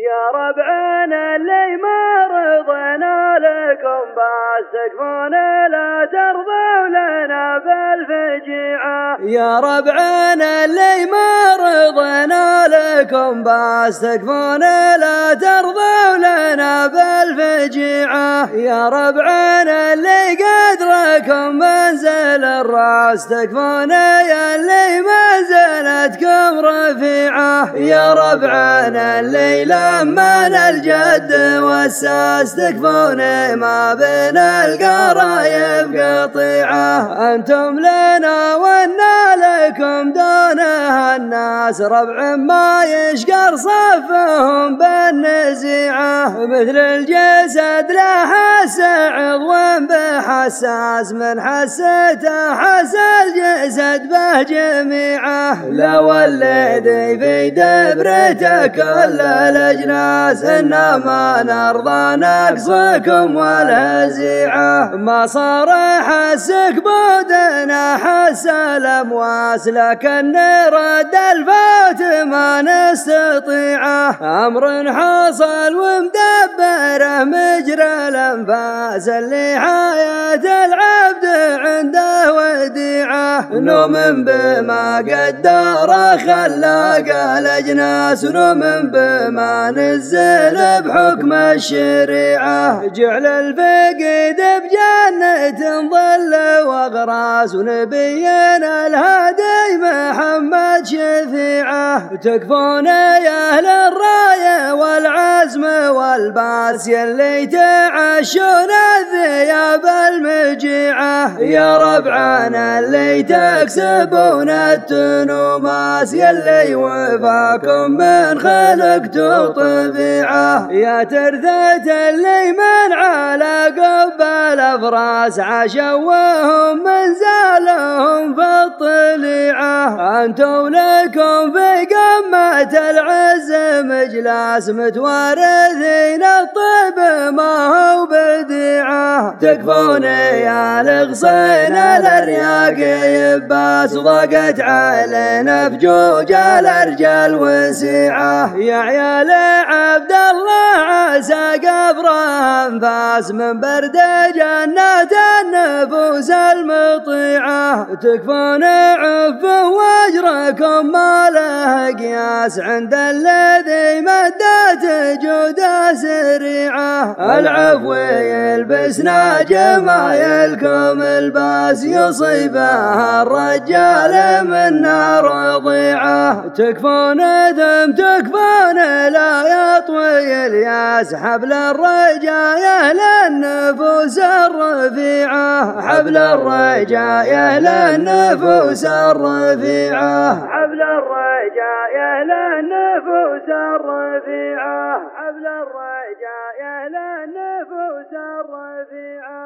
يا ربعنا اللي ما رضينا لكم باستكفون لا ترضوا لنا بالفجيعة. يا ربعنا اللي ما رضينا لكم باستكفون لا ترضوا لنا بالفجيعة. يا ربعنا اللي قدركم منزل الراس تكفون يا اللي منزلتكم رفيعة. يا ربعنا اللي لمن الجد والساس تكفون ما بين القرايب قطيعة. انتم لنا وانا لكم دونها الناس ربع ما يشقر صفهم بالنزيعة. مثل الجسد لا حس عضو بحساس من حسته حس الجسد به جميعه. لو الذي في دبرته كل الأجناس إنما نرضى نقصكم والهزيعة. ما صار حسك بودنا حس الأمواس لكن نرد الفوت ما نستطيعه. أمر حصل ومدبره مجرى الأنفاس اللي حياة العبد عنده وديعة. نؤمن بما قدر خلاق الأجناس ونؤمن بما نزل بحكم الشريعة. جعل الفقد بجنة ظل وغراس ونبينا الهادي محمد شفيعه. تكفون يا أهل الراية والعزم والباس يلي تعشون الذياب المجيعة. يا ربعنا اللي تكسبون التنوماس يلي وفاكم من خلقته طبيعة. يا ترثة اللي من على قب الأفراس عاشوا وهم منزلهم في الطليعة. أنتم لكم في قمة العز مجلاس متوارثين الطيب ما هو بديعة. تكفون يا الغصين الرياق يباس وضاقت علينا فجوج الأرجال وسيعة. يا عيال عبد الله عسى قبره انفاس من برد جنات النفوس المطيعة. تكفون عف واجركم ما له قياس عند الذي مدت جوده سريعة. العفو يلبسنا جمايلكم الباس يصيبها الرجال من نار ضيعة. تكفون ذم تكفون لا يطوي الياس حبل الرجاء أهل النفوس الرفيعة. حبل الرجاء أهل النفوس الرفيعة. حبل الرجاء أهل النفوس الرفيعة. حبل الرجاء أهل النفوس الرفيعة.